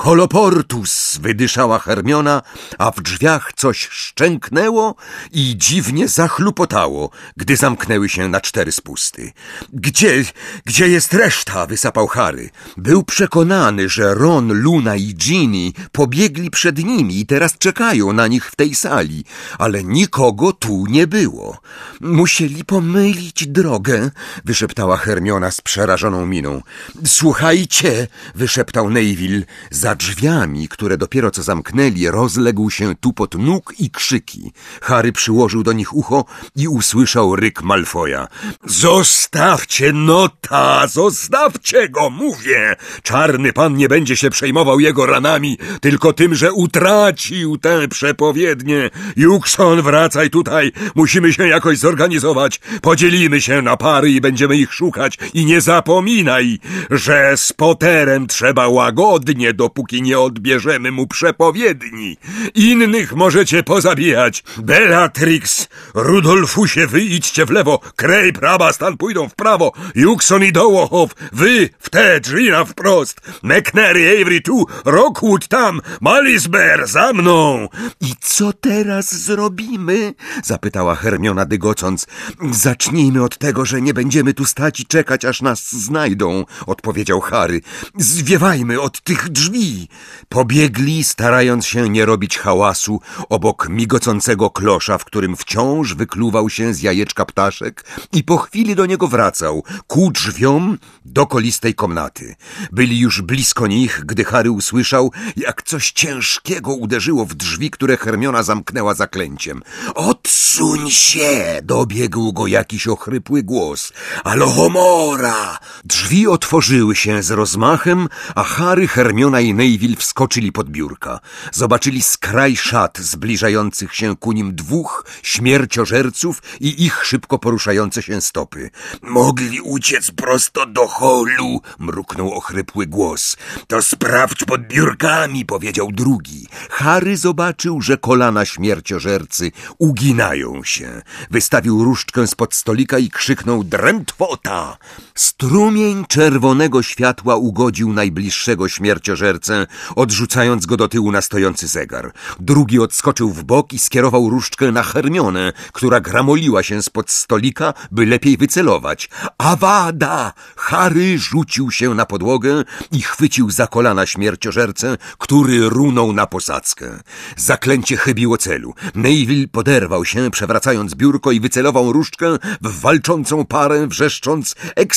Koloportus! Wydyszała Hermiona, a w drzwiach coś szczęknęło i dziwnie zachlupotało, gdy zamknęły się na 4 spusty. Gdzie jest reszta? Wysapał Harry. Był przekonany, że Ron, Luna i Ginny pobiegli przed nimi i teraz czekają na nich w tej sali, ale nikogo tu nie było. Musieli pomylić drogę, wyszeptała Hermiona z przerażoną miną. Słuchajcie, wyszeptał Neville. Za drzwiami, które dopiero co zamknęli, rozległ się tupot nóg i krzyki. Harry przyłożył do nich ucho i usłyszał ryk Malfoya. Zostawcie Nota! Zostawcie go, mówię! Czarny pan nie będzie się przejmował jego ranami, tylko tym, że utracił tę przepowiednię. Jukson, wracaj tutaj! Musimy się jakoś zorganizować. Podzielimy się na pary i będziemy ich szukać. I nie zapominaj, że z Potterem trzeba łagodnie, dopóki nie odbierzemy mu przepowiedni. Innych możecie pozabijać. Bellatrix, Rudolfusie, wy idźcie w lewo. Krej, Rabastan pójdą w prawo. Jukson i Dołohow, wy w te drzwi na wprost. McNary, Avery tu, Rockwood tam, Malisbear za mną. I co teraz zrobimy? Zapytała Hermiona dygocąc. Zacznijmy od tego, że nie będziemy tu stać i czekać, aż nas znajdą, odpowiedział Harry. Zwiewajmy od tych drzwi. Pobiegli, starając się nie robić hałasu, obok migocącego klosza, w którym wciąż wykluwał się z jajeczka ptaszek i po chwili do niego wracał, ku drzwiom do kolistej komnaty. Byli już blisko nich, gdy Harry usłyszał, jak coś ciężkiego uderzyło w drzwi, które Hermiona zamknęła zaklęciem. Odsuń się! Dobiegł go jakiś ochrypły głos. Alohomora! Drzwi otworzyły się z rozmachem, a Harry, Hermiona i Neville wskoczyli pod biurka. Zobaczyli skraj szat zbliżających się ku nim 2 śmierciożerców i ich szybko poruszające się stopy. Mogli uciec prosto do holu, mruknął ochrypły głos. To sprawdź pod biurkami, powiedział drugi. Harry zobaczył, że kolana śmierciożercy uginają się. Wystawił różdżkę spod stolika i krzyknął drętwota. Strumień czerwonego światła ugodził najbliższego śmierciożercę, odrzucając go do tyłu na stojący zegar. Drugi odskoczył w bok i skierował różdżkę na Hermionę, która gramoliła się spod stolika, by lepiej wycelować. Awada! Harry rzucił się na podłogę i chwycił za kolana śmierciożercę, który runął na posadzkę. Zaklęcie chybiło celu. Neville poderwał się, przewracając biurko i wycelował różdżkę w walczącą parę, wrzeszcząc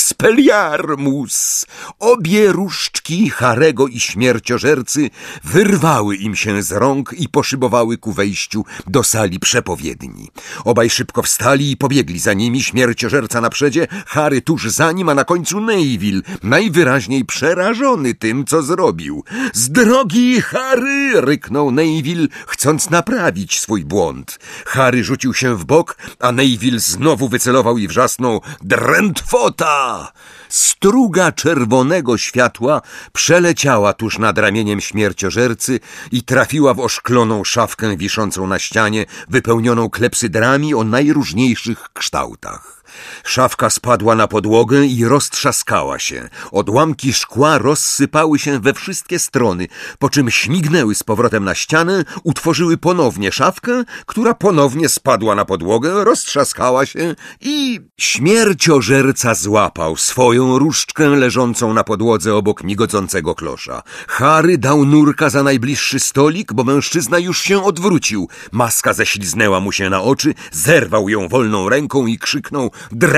Expelliarmus! Obie różdżki Harego i śmierciożercy wyrwały im się z rąk i poszybowały ku wejściu do sali przepowiedni. Obaj szybko wstali i pobiegli za nimi, śmierciożerca na przodzie, Harry tuż za nim, a na końcu Neville, najwyraźniej przerażony tym, co zrobił. Z drogi, Harry! Ryknął Neville, chcąc naprawić swój błąd. Harry rzucił się w bok, a Neville znowu wycelował i wrzasnął drętwota! Struga czerwonego światła przeleciała tuż nad ramieniem śmierciożercy i trafiła w oszkloną szafkę wiszącą na ścianie, wypełnioną klepsydrami o najróżniejszych kształtach. Szafka spadła na podłogę i roztrzaskała się. Odłamki szkła rozsypały się we wszystkie strony, po czym śmignęły z powrotem na ścianę, utworzyły ponownie szafkę, która ponownie spadła na podłogę, roztrzaskała się i śmierciożerca złapał swoją różdżkę leżącą na podłodze obok migocącego klosza. Harry dał nurka za najbliższy stolik, bo mężczyzna już się odwrócił. Maska ześliznęła mu się na oczy, zerwał ją wolną ręką i krzyknął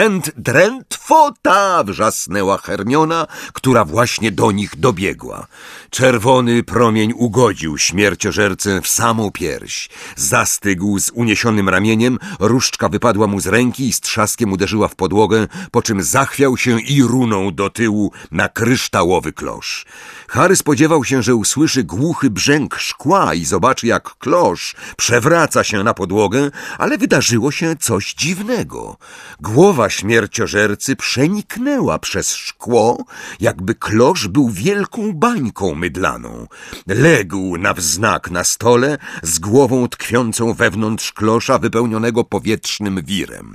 Drętwota! Wrzasnęła Hermiona, która właśnie do nich dobiegła. Czerwony promień ugodził śmierciożercę w samą pierś. Zastygł z uniesionym ramieniem, różdżka wypadła mu z ręki i z trzaskiem uderzyła w podłogę, po czym zachwiał się i runął do tyłu na kryształowy klosz. Harry spodziewał się, że usłyszy głuchy brzęk szkła i zobaczy, jak klosz przewraca się na podłogę, ale wydarzyło się coś dziwnego. Głowa śmierciożercy przeniknęła przez szkło, jakby klosz był wielką bańką mydlaną. Legł na wznak na stole z głową tkwiącą wewnątrz klosza wypełnionego powietrznym wirem.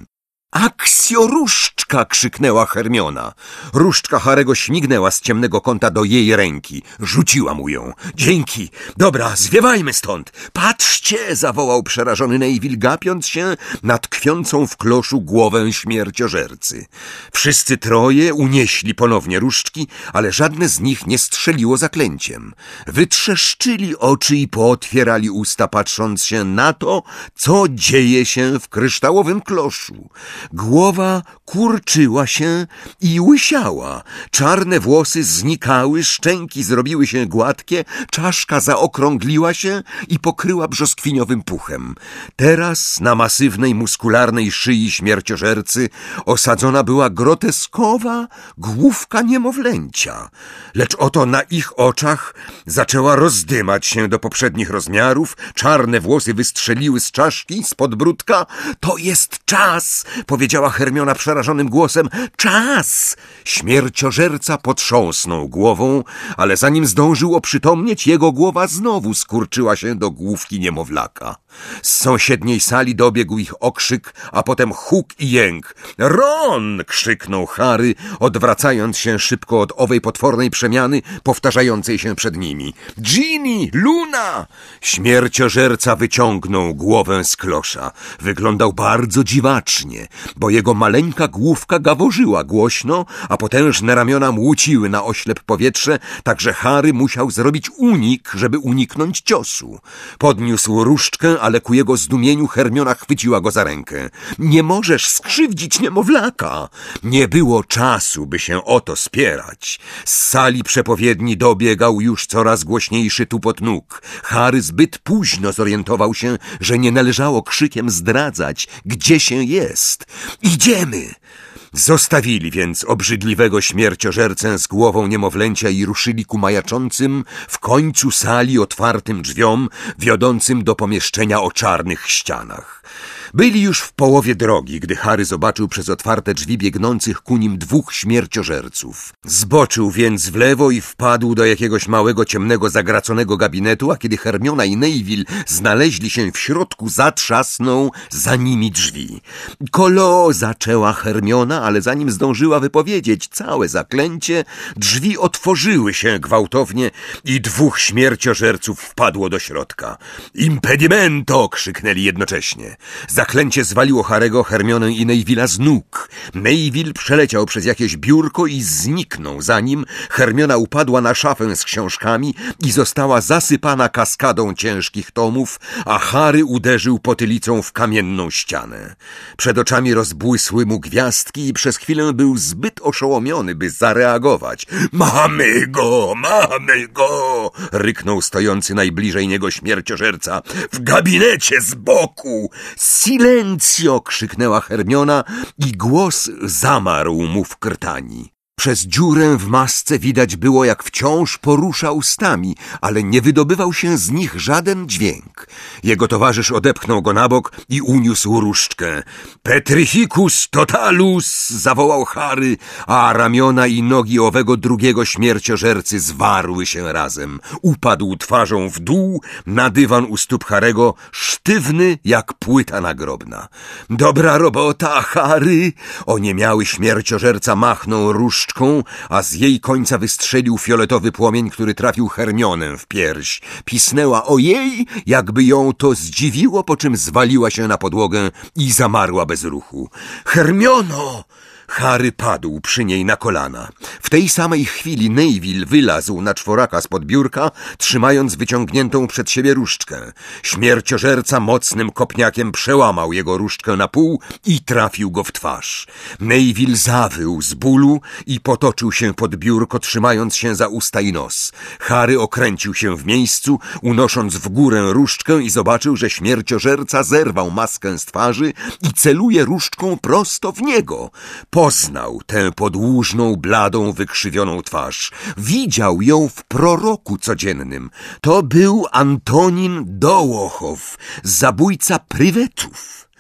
Aksio Różdżka! Krzyknęła Hermiona. Różdżka Harego śmignęła z ciemnego kąta do jej ręki. Rzuciła mu ją. Dzięki. Dobra, zwiewajmy stąd. Patrzcie! Zawołał przerażony Neville, gapiąc się na tkwiącą w kloszu głowę śmierciożercy. Wszyscy troje unieśli ponownie różdżki, ale żadne z nich nie strzeliło zaklęciem. Wytrzeszczyli oczy i pootwierali usta, patrząc się na to, co dzieje się w kryształowym kloszu. Głowa kurczyła się i łysiała. Czarne włosy znikały, szczęki zrobiły się gładkie, czaszka zaokrągliła się i pokryła brzoskwiniowym puchem. Teraz na masywnej, muskularnej szyi śmierciożercy osadzona była groteskowa główka niemowlęcia. Lecz oto na ich oczach zaczęła rozdymać się do poprzednich rozmiarów, czarne włosy wystrzeliły z czaszki, z podbródka. To jest czas! Powiedziała Hermiona przerażonym głosem. Czas! Śmierciożerca potrząsnął głową, ale zanim zdążył oprzytomnieć, jego głowa znowu skurczyła się do główki niemowlaka. Z sąsiedniej sali dobiegł ich okrzyk, a potem huk i jęk. Ron! Krzyknął Harry, odwracając się szybko od owej potwornej przemiany, powtarzającej się przed nimi. Ginny! Luna! Śmierciożerca wyciągnął głowę z klosza. Wyglądał bardzo dziwacznie, bo jego maleńka główka gaworzyła głośno, a potężne ramiona młóciły na oślep powietrze, tak że Harry musiał zrobić unik, żeby uniknąć ciosu. Podniósł różdżkę, ale ku jego zdumieniu Hermiona chwyciła go za rękę. Nie możesz skrzywdzić niemowlaka! Nie było czasu, by się o to spierać. Z sali przepowiedni dobiegał już coraz głośniejszy tupot nóg. Harry zbyt późno zorientował się, że nie należało krzykiem zdradzać, gdzie się jest. Idziemy! Zostawili więc obrzydliwego śmierciożercę z głową niemowlęcia i ruszyli ku majaczącym w końcu sali otwartym drzwiom, wiodącym do pomieszczenia o czarnych ścianach. Byli już w połowie drogi, gdy Harry zobaczył przez otwarte drzwi biegnących ku nim dwóch śmierciożerców. Zboczył więc w lewo i wpadł do jakiegoś małego, ciemnego, zagraconego gabinetu, a kiedy Hermiona i Neville znaleźli się w środku, zatrzasnął za nimi drzwi. Kolo! Zaczęła Hermiona, ale zanim zdążyła wypowiedzieć całe zaklęcie, drzwi otworzyły się gwałtownie i dwóch śmierciożerców wpadło do środka. Impedimento! Krzyknęli jednocześnie. Zaklęcie zwaliło Harego, Hermionę i Neville'a z nóg. Neville przeleciał przez jakieś biurko i zniknął. Za nim Hermiona upadła na szafę z książkami i została zasypana kaskadą ciężkich tomów, a Harry uderzył potylicą w kamienną ścianę. Przed oczami rozbłysły mu gwiazdki i przez chwilę był zbyt oszołomiony, by zareagować. Mamy go! Mamy go! Ryknął stojący najbliżej niego śmierciożerca. W gabinecie z boku! Silencio! Krzyknęła Hermiona i głos zamarł mu w krtani. Przez dziurę w masce widać było, jak wciąż porusza ustami, ale nie wydobywał się z nich żaden dźwięk. Jego towarzysz odepchnął go na bok i uniósł różdżkę. Petrificus totalus! Zawołał Harry, a ramiona i nogi owego drugiego śmierciożercy zwarły się razem. Upadł twarzą w dół na dywan u stóp Harego, sztywny jak płyta nagrobna. Dobra robota, Harry! Oniemiały śmierciożerca machnął różdżką, a z jej końca wystrzelił fioletowy płomień, który trafił Hermionę w pierś. Pisnęła ojej, jakby ją to zdziwiło, po czym zwaliła się na podłogę i zamarła bez ruchu. Hermiono! Harry padł przy niej na kolana. W tej samej chwili Neville wylazł na czworaka spod biurka, trzymając wyciągniętą przed siebie różdżkę. Śmierciożerca mocnym kopniakiem przełamał jego różdżkę na pół i trafił go w twarz. Neville zawył z bólu i potoczył się pod biurko, trzymając się za usta i nos. Harry okręcił się w miejscu, unosząc w górę różdżkę i zobaczył, że śmierciożerca zerwał maskę z twarzy i celuje różdżką prosto w niego. Poznał tę podłużną, bladą, wykrzywioną twarz. Widział ją w proroku codziennym. To był Antonin Dołochow, zabójca prywetów.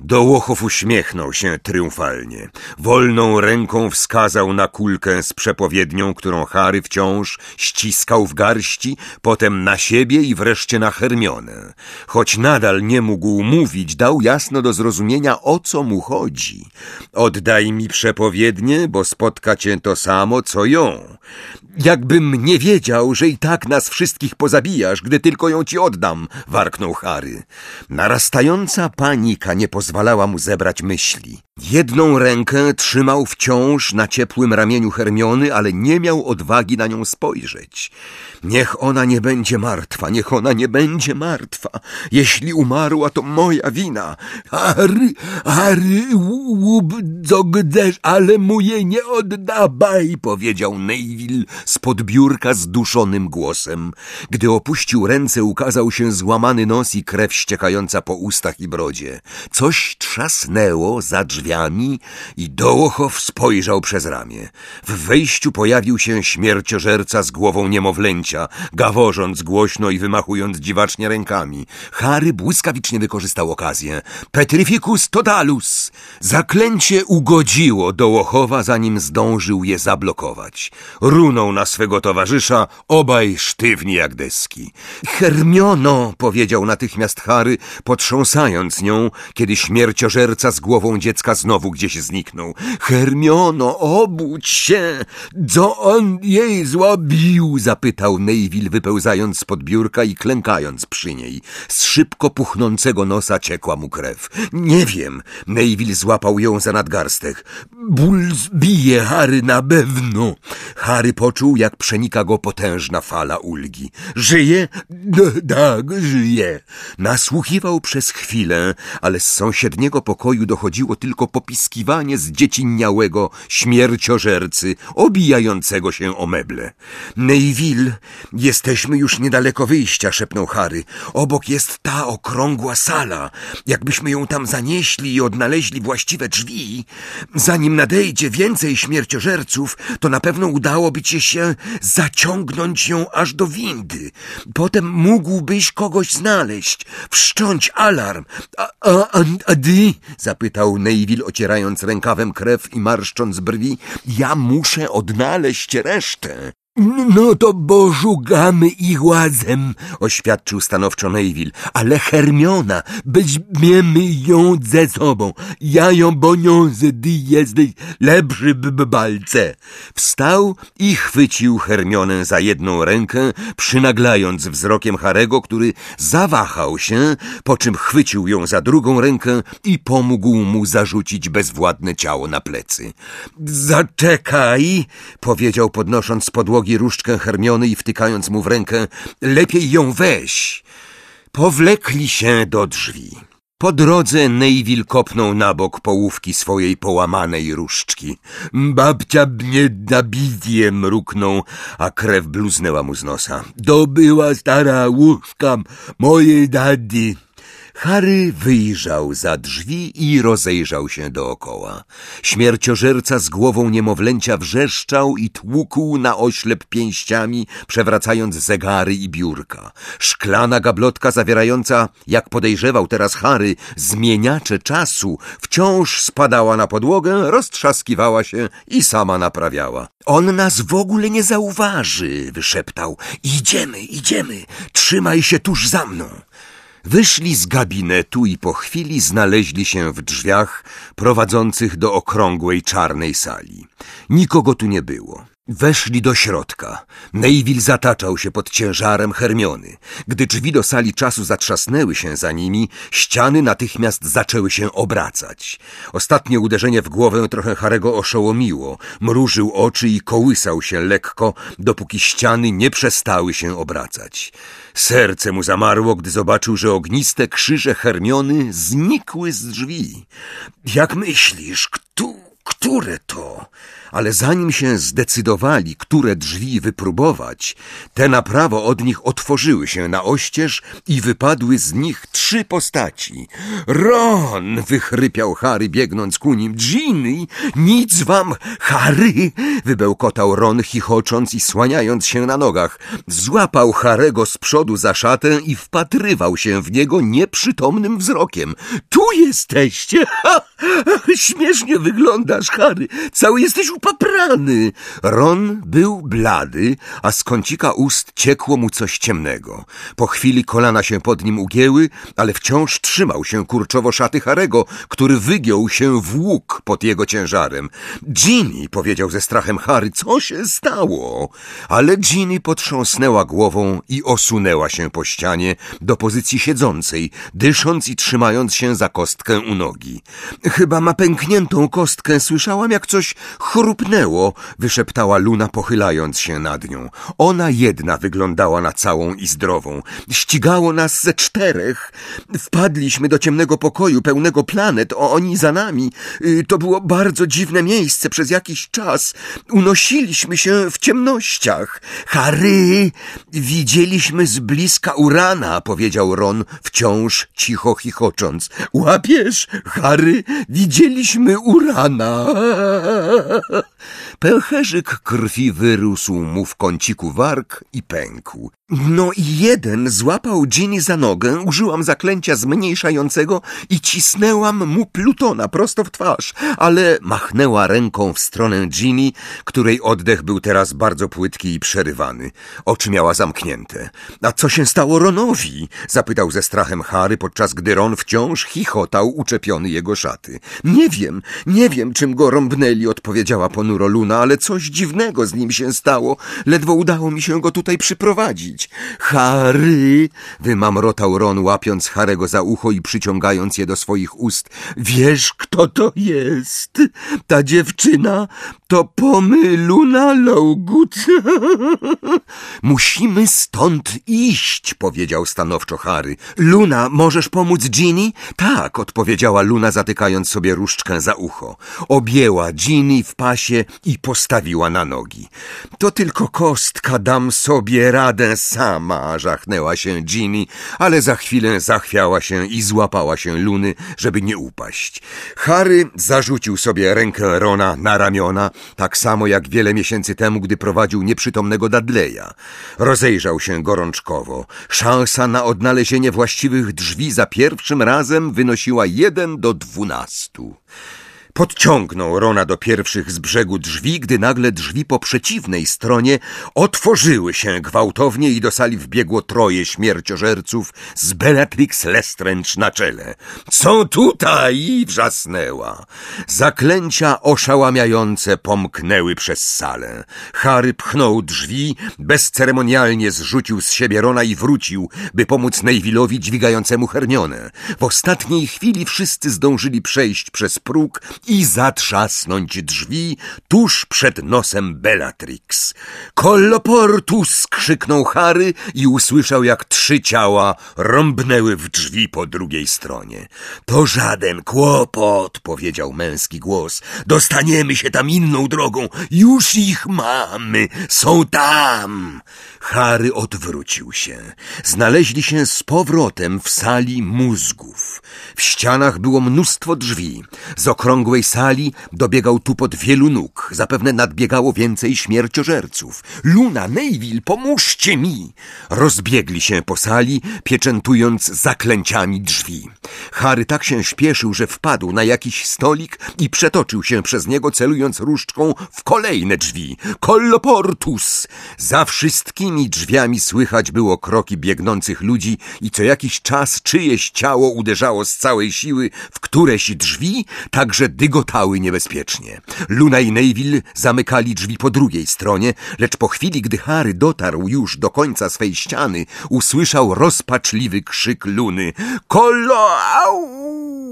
Dołochow uśmiechnął się triumfalnie. Wolną ręką wskazał na kulkę z przepowiednią, którą Harry wciąż ściskał w garści, potem na siebie i wreszcie na Hermionę. Choć nadal nie mógł mówić, dał jasno do zrozumienia, o co mu chodzi. Oddaj mi przepowiednię, bo spotka cię to samo, co ją. Jakbym nie wiedział, że i tak nas wszystkich pozabijasz, gdy tylko ją ci oddam, warknął Harry. Narastająca panika nie pozwalała mu zebrać myśli. Jedną rękę trzymał wciąż na ciepłym ramieniu Hermiony, ale nie miał odwagi na nią spojrzeć. Niech ona nie będzie martwa, niech ona nie będzie martwa. Jeśli umarła, to moja wina. Harry, łup, co chcesz, ale mu jej nie oddawaj, powiedział Neville spod biurka zduszonym głosem. Gdy opuścił ręce, ukazał się złamany nos i krew ściekająca po ustach i brodzie. Coś trzasnęło za drzwiami i Dołochow spojrzał przez ramię. W wejściu pojawił się śmierciożerca z głową niemowlęcia, gaworząc głośno i wymachując dziwacznie rękami. Harry błyskawicznie wykorzystał okazję. Petrificus totalus! Zaklęcie ugodziło Dołochowa, zanim zdążył je zablokować. Runął na swego towarzysza, obaj sztywni jak deski. Hermiono, powiedział natychmiast Harry, potrząsając nią, kiedy śmierciożerca z głową dziecka znowu gdzieś zniknął. Hermiono, obudź się! Co on jej zrobił? Zapytał Neville, wypełzając spod biurka i klękając przy niej. Z szybko puchnącego nosa ciekła mu krew. Nie wiem. Neville złapał ją za nadgarstek. Ból zbije Harry na pewno. Harry poczuł, jak przenika go potężna fala ulgi. Żyje? Tak, żyje. Nasłuchiwał przez chwilę, ale z sąsiedniego pokoju dochodziło tylko popiskiwanie zdziecinniałego śmierciożercy, obijającego się o meble. Neville, jesteśmy już niedaleko wyjścia, szepnął Harry. Obok jest ta okrągła sala. Jakbyśmy ją tam zanieśli i odnaleźli właściwe drzwi, zanim nadejdzie więcej śmierciożerców, to na pewno udałoby ci się zaciągnąć ją aż do windy. Potem mógłbyś kogoś znaleźć, wszcząć alarm. A ty? Zapytał Neville, ocierając rękawem krew i marszcząc brwi. Ja muszę odnaleźć resztę. No to poszukamy ich razem, oświadczył stanowczo Neville. Ale Hermiona, weźmiemy ją ze sobą. Ja ją poniosę, ty jesteś lepszy w walce. Wstał i chwycił Hermionę za jedną rękę, przynaglając wzrokiem Harego, który zawahał się, po czym chwycił ją za drugą rękę i pomógł mu zarzucić bezwładne ciało na plecy. Zaczekaj, powiedział, podnosząc z podłogi różdżkę Hermiony i wtykając mu w rękę. Lepiej ją weź. Powlekli się do drzwi. Po drodze Neville kopnął na bok połówki swojej połamanej różdżki. Babcia mnie zabije, mruknął, a krew bluznęła mu z nosa. To była stara łóżka mojej daddy. Harry wyjrzał za drzwi i rozejrzał się dookoła. Śmierciożerca z głową niemowlęcia wrzeszczał i tłukł na oślep pięściami, przewracając zegary i biurka. Szklana gablotka zawierająca, jak podejrzewał teraz Harry, zmieniacze czasu, wciąż spadała na podłogę, roztrzaskiwała się i sama naprawiała. On nas w ogóle nie zauważy, wyszeptał. Idziemy, trzymaj się tuż za mną. Wyszli z gabinetu i po chwili znaleźli się w drzwiach prowadzących do okrągłej czarnej sali. Nikogo tu nie było. Weszli do środka. Neville zataczał się pod ciężarem Hermiony. Gdy drzwi do sali czasu zatrzasnęły się za nimi, ściany natychmiast zaczęły się obracać. Ostatnie uderzenie w głowę trochę Harego oszołomiło. Mrużył oczy i kołysał się lekko, dopóki ściany nie przestały się obracać. Serce mu zamarło, gdy zobaczył, że ogniste krzyże Hermiony znikły z drzwi. Jak myślisz, które to? Ale zanim się zdecydowali, które drzwi wypróbować, te na prawo od nich otworzyły się na oścież i wypadły z nich 3 postaci. Ron! Wychrypiał Harry, biegnąc ku nim. Ginny! Nic wam, Harry! Wybełkotał Ron, chichocząc i słaniając się na nogach. Złapał Harego z przodu za szatę i wpatrywał się w niego nieprzytomnym wzrokiem. Tu jesteście! Ha! Śmiesznie wyglądasz, Harry. Cały jesteś upaprany. Ron był blady, a z kącika ust ciekło mu coś ciemnego. Po chwili kolana się pod nim ugięły, ale wciąż trzymał się kurczowo szaty Harego, który wygiął się w łuk pod jego ciężarem. Ginny, powiedział ze strachem Harry, co się stało? Ale Ginny potrząsnęła głową i osunęła się po ścianie do pozycji siedzącej, dysząc i trzymając się za kostkę u nogi. Chyba ma pękniętą kostkę. Słyszałam, jak coś chrupnęło, wyszeptała Luna, pochylając się nad nią. Ona jedna wyglądała na całą i zdrową. Ścigało nas ze 4. Wpadliśmy do ciemnego pokoju pełnego planet, oni za nami. To było bardzo dziwne miejsce. Przez jakiś czas unosiliśmy się w ciemnościach. Harry, widzieliśmy z bliska Urana, powiedział Ron, wciąż cicho chichocząc. Łapiesz, Harry? Widzieliśmy Urana. Pęcherzyk krwi wyrósł mu w kąciku warg i pękł. No i jeden złapał Ginny za nogę, użyłam zaklęcia zmniejszającego i cisnęłam mu Plutona prosto w twarz, ale machnęła ręką w stronę Ginny, której oddech był teraz bardzo płytki i przerywany. Oczy miała zamknięte. A co się stało Ronowi? Zapytał ze strachem Harry, podczas gdy Ron wciąż chichotał uczepiony jego szaty. Nie wiem, czym go rąbnęli, odpowiedziała ponuro Luna, ale coś dziwnego z nim się stało. Ledwo udało mi się go tutaj przyprowadzić. Harry, wymamrotał Ron, łapiąc Harego za ucho i przyciągając je do swoich ust. Wiesz, kto to jest? Ta dziewczyna to Luna Lovegood. Musimy stąd iść, powiedział stanowczo Harry. Luna, możesz pomóc Ginny? Tak, odpowiedziała Luna, zatykając sobie różdżkę za ucho. Objęła Ginny w pasie i postawiła na nogi. To tylko kostka, dam sobie radę sama, żachnęła się Ginny, ale za chwilę zachwiała się i złapała się Luny, żeby nie upaść. Harry zarzucił sobie rękę Rona na ramiona, tak samo jak wiele miesięcy temu, gdy prowadził nieprzytomnego Dudleya. Rozejrzał się gorączkowo. Szansa na odnalezienie właściwych drzwi za pierwszym razem wynosiła 1 do 12. Podciągnął Rona do pierwszych z brzegu drzwi, gdy nagle drzwi po przeciwnej stronie otworzyły się gwałtownie i do sali wbiegło 3 śmierciożerców z Bellatrix Lestrange na czele. Są tutaj! Wrzasnęła. Zaklęcia oszałamiające pomknęły przez salę. Harry pchnął drzwi, bezceremonialnie zrzucił z siebie Rona i wrócił, by pomóc Nevile'owi dźwigającemu Hermionę. W ostatniej chwili wszyscy zdążyli przejść przez próg i zatrzasnąć drzwi tuż przed nosem Bellatrix. Colloportus! Krzyknął Harry i usłyszał, jak 3 ciała rąbnęły w drzwi po drugiej stronie. To żaden kłopot, powiedział męski głos. Dostaniemy się tam inną drogą. Już ich mamy. Są tam. Harry odwrócił się. Znaleźli się z powrotem w sali mózgów. W ścianach było mnóstwo drzwi. Z okrągłej sali dobiegał tupot wielu nóg. Zapewne nadbiegało więcej śmierciożerców. Luna, Neville, pomóżcie mi! Rozbiegli się po sali, pieczętując zaklęciami drzwi. Harry tak się śpieszył, że wpadł na jakiś stolik i przetoczył się przez niego, celując różdżką w kolejne drzwi. Colloportus! Za wszystkimi drzwiami słychać było kroki biegnących ludzi i co jakiś czas czyjeś ciało uderzało z całej siły w któreś drzwi, tak że dygotały niebezpiecznie. Luna i Neville zamykali drzwi po drugiej stronie, lecz po chwili, gdy Harry dotarł już do końca swej ściany, usłyszał rozpaczliwy krzyk Luny. Au!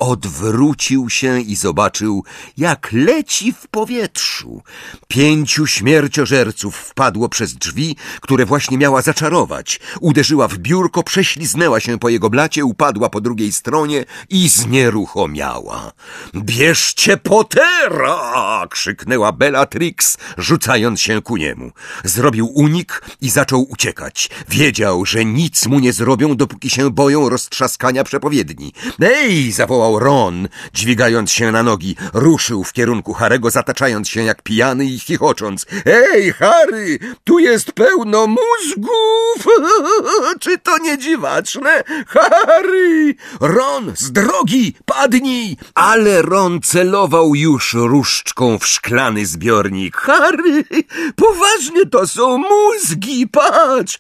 odwrócił się i zobaczył, jak leci w powietrzu. 5 śmierciożerców wpadło przez drzwi, które właśnie miała zaczarować. Uderzyła w biurko, prześliznęła się po jego blacie, upadła po drugiej stronie i znieruchomiała. Bierzcie Pottera! Krzyknęła Bellatrix, rzucając się ku niemu. Zrobił unik i zaczął uciekać. Wiedział, że nic mu nie zrobią, dopóki się boją roztrzaskania przepowiedni. Ej! Zawołał Ron, dźwigając się na nogi. Ruszył w kierunku Harry'ego, zataczając się jak pijany i chichocząc. Ej, Harry! Tu jest pełno mózgów! Czy to nie dziwaczne? Harry! Ron, z drogi! Padnij! Ale Ron celował już różdżką w szklany zbiornik. Harry! Poważnie, to są mózgi! Patrz!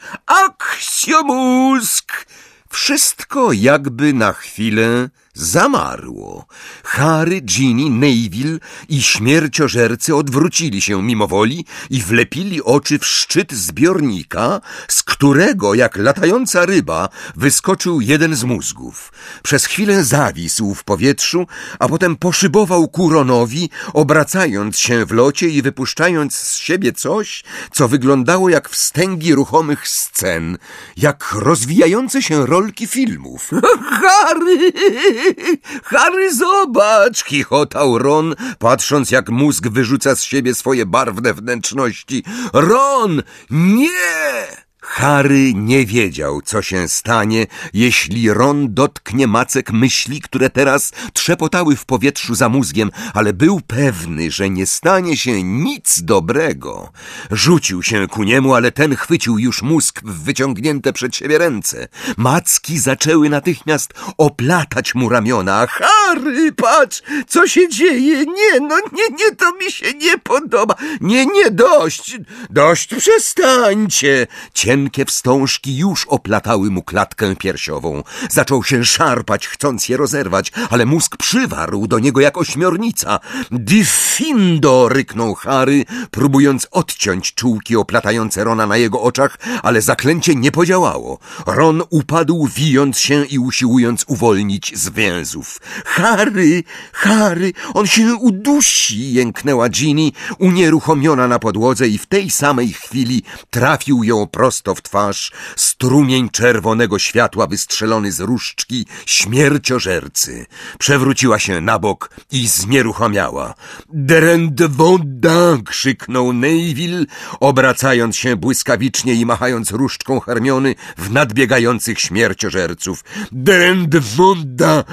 Aksjomózg! Wszystko jakby na chwilę zamarło. Harry, Ginny, Neville i śmierciożercy odwrócili się mimowoli i wlepili oczy w szczyt zbiornika, z którego, jak latająca ryba, wyskoczył jeden z mózgów. Przez chwilę zawisł w powietrzu, a potem poszybował ku Ronowi, obracając się w locie i wypuszczając z siebie coś, co wyglądało jak wstęgi ruchomych scen, jak rozwijające się rolki filmów. Harry! Harry, zobacz! Chichotał Ron, patrząc, jak mózg wyrzuca z siebie swoje barwne wnętrzności. Ron! Nie! Harry nie wiedział, co się stanie, jeśli Ron dotknie macek myśli, które teraz trzepotały w powietrzu za mózgiem, ale był pewny, że nie stanie się nic dobrego. Rzucił się ku niemu, ale ten chwycił już mózg w wyciągnięte przed siebie ręce. Macki zaczęły natychmiast oplatać mu ramiona. Harry, patrz, co się dzieje? Nie, to mi się nie podoba. Nie, dość, przestańcie. Cienkie wstążki już oplatały mu klatkę piersiową. Zaczął się szarpać, chcąc je rozerwać, ale mózg przywarł do niego jak ośmiornica. Diffindo! Ryknął Harry, próbując odciąć czułki oplatające Rona na jego oczach, ale zaklęcie nie podziałało. Ron upadł, wijąc się i usiłując uwolnić z więzów. Harry, on się udusi! Jęknęła Ginny, unieruchomiona na podłodze, i w tej samej chwili trafił ją prosto w twarz strumień czerwonego światła wystrzelony z różdżki śmierciożercy. Przewróciła się na bok i znieruchomiała. Drendwoda! Krzyknał Neville, obracając się błyskawicznie i machając różdżką Hermiony w nadbiegających śmierciożerców. Drendwoda!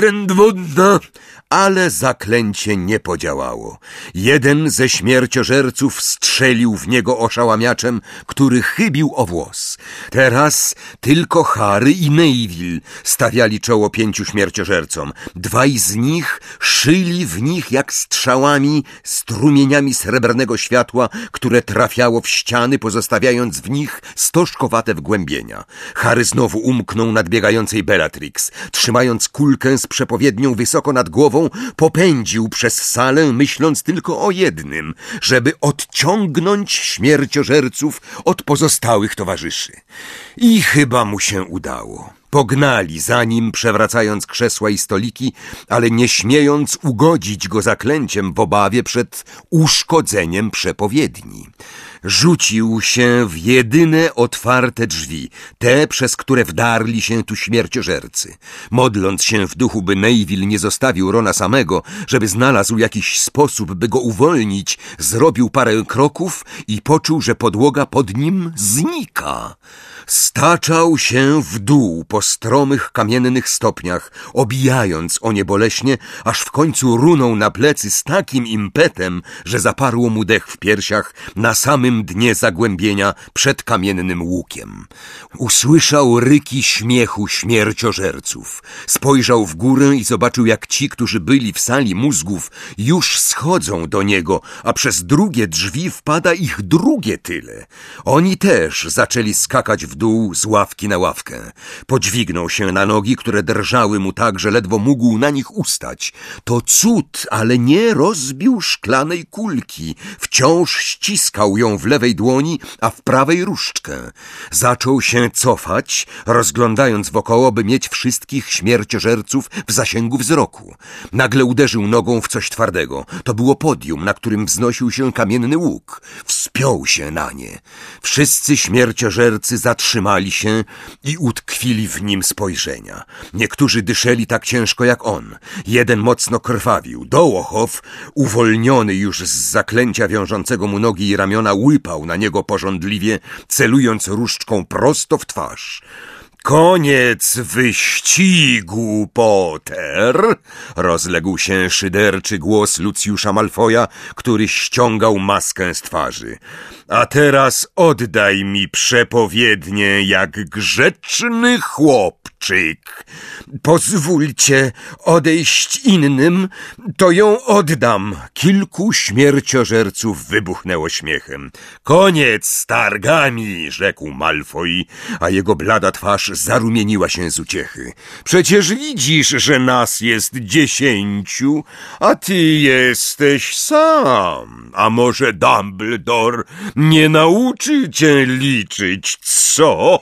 Ale zaklęcie nie podziałało. Jeden ze śmierciożerców strzelił w niego oszałamiaczem, który chybił o włos. Teraz tylko Harry i Neville stawiali czoło 5 śmierciożercom. 2 z nich szyli w nich jak strzałami strumieniami srebrnego światła, które trafiało w ściany, pozostawiając w nich stożkowate wgłębienia. Harry znowu umknął nadbiegającej Bellatrix. Trzymając kulkę z przepowiednią wysoko nad głową, popędził przez salę, myśląc tylko o jednym, żeby odciągnąć śmierciożerców od pozostałych towarzyszy. I chyba mu się udało. Pognali za nim, przewracając krzesła i stoliki, ale nie śmiejąc ugodzić go zaklęciem w obawie przed uszkodzeniem przepowiedni. Rzucił się w jedyne otwarte drzwi, te, przez które wdarli się tu śmierciożercy. Modląc się w duchu, by Neville nie zostawił Rona samego, żeby znalazł jakiś sposób, by go uwolnić, zrobił parę kroków i poczuł, że podłoga pod nim znika. Staczał się w dół po stromych kamiennych stopniach, obijając o nie boleśnie, aż w końcu runął na plecy z takim impetem, że zaparło mu dech w piersiach na samym dnie zagłębienia przed kamiennym łukiem. Usłyszał ryki śmiechu śmierciożerców. Spojrzał w górę i zobaczył, jak ci, którzy byli w sali mózgów, już schodzą do niego, a przez drugie drzwi wpada ich drugie tyle. Oni też zaczęli skakać w w dół z ławki na ławkę. Podźwignął się na nogi, które drżały mu tak, że ledwo mógł na nich ustać. To cud, ale nie rozbił szklanej kulki. Wciąż ściskał ją w lewej dłoni, a w prawej różdżkę. Zaczął się cofać, rozglądając wokoło, by mieć wszystkich śmierciożerców w zasięgu wzroku. Nagle uderzył nogą w coś twardego. To było podium, na którym wznosił się kamienny łuk. Wspiął się na nie. Wszyscy śmierciożercy zatrzymali się i utkwili w nim spojrzenia. Niektórzy dyszeli tak ciężko jak on. Jeden mocno krwawił. Dołochow, uwolniony już z zaklęcia wiążącego mu nogi i ramiona, łypał na niego pożądliwie, celując różdżką prosto w twarz. Koniec wyścigu, Potter! Rozległ się szyderczy głos Lucjusza Malfoja, który ściągał maskę z twarzy. A teraz oddaj mi przepowiednię jak grzeczny chłopczyk. Pozwólcie odejść innym, to ją oddam. Kilku śmierciożerców wybuchnęło śmiechem. Koniec z targami, rzekł Malfoy, a jego blada twarz zarumieniła się z uciechy. Przecież widzisz, że nas jest 10, a ty jesteś sam. A może Dumbledore nie nauczy cię liczyć, co?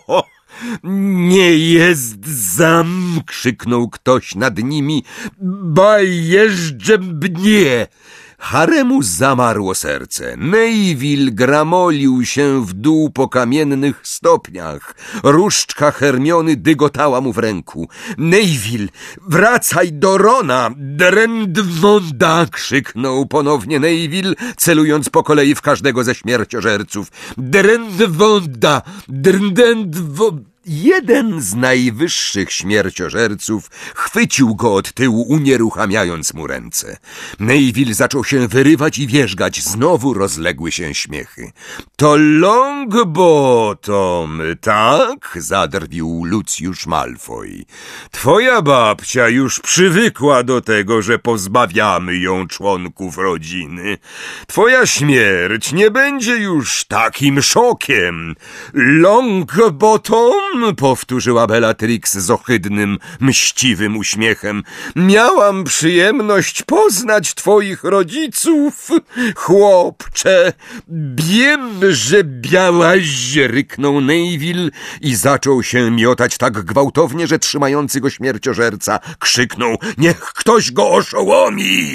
Nie jest zam, krzyknął ktoś nad nimi. Bajeżdżę mnie! Haremu zamarło serce. Neville gramolił się w dół po kamiennych stopniach. Różdżka Hermiony dygotała mu w ręku. Neville, wracaj do Rona! Drędwonda! Krzyknął ponownie Neville, celując po kolei w każdego ze śmierciożerców. Drędwonda! Drędwonda! Jeden z najwyższych śmierciożerców chwycił go od tyłu, unieruchamiając mu ręce. Neville zaczął się wyrywać i wierzgać. Znowu rozległy się śmiechy. To Longbottom, tak? Zadrwił Lucius Malfoy. Twoja babcia już przywykła do tego, że pozbawiamy ją członków rodziny. Twoja śmierć nie będzie już takim szokiem. Longbottom? Powtórzyła Bellatrix z ohydnym, mściwym uśmiechem. Miałam przyjemność poznać twoich rodziców, chłopcze. Wiem, że białaś, ryknął Neville i zaczął się miotać tak gwałtownie, że trzymający go śmierciożerca krzyknął. Niech ktoś go oszołomi!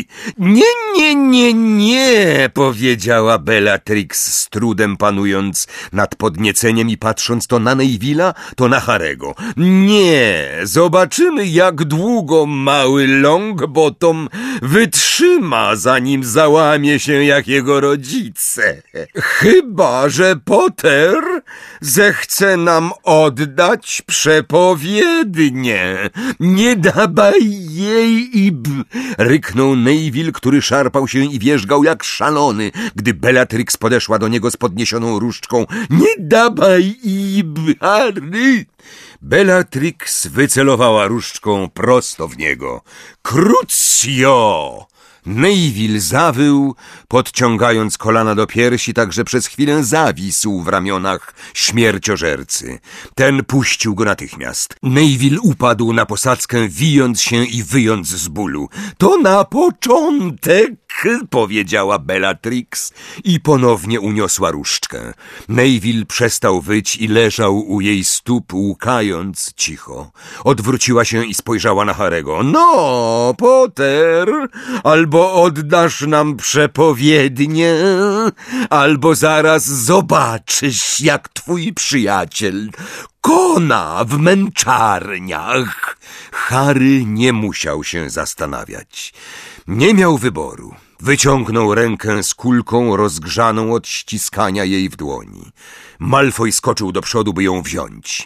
Nie, powiedziała Bellatrix z trudem panując nad podnieceniem i patrząc to na Neville'a, to na Harego. Nie, zobaczymy jak długo mały Longbottom wytrzyma, zanim załamie się jak jego rodzice. Chyba że Potter zechce nam oddać przepowiednię. Nie dawaj jej ryknął Neville, który szarpał się i wierzgał jak szalony, gdy Bellatrix podeszła do niego z podniesioną różdżką. Nie dawaj Harry! Bellatrix wycelowała różdżką prosto w niego. Crucio! Neville zawył, podciągając kolana do piersi, tak że przez chwilę zawisł w ramionach śmierciożercy. Ten puścił go natychmiast. Neville upadł na posadzkę, wijąc się i wyjąc z bólu. To na początek, powiedziała Bellatrix i ponownie uniosła różdżkę. Neville przestał wyć i leżał u jej stóp, łkając cicho. Odwróciła się i spojrzała na Harego. No, Potter, albo oddasz nam przepowiednię, albo zaraz zobaczysz, jak twój przyjaciel kona w męczarniach. Harry nie musiał się zastanawiać. Nie miał wyboru. Wyciągnął rękę z kulką rozgrzaną od ściskania jej w dłoni. Malfoy skoczył do przodu, by ją wziąć.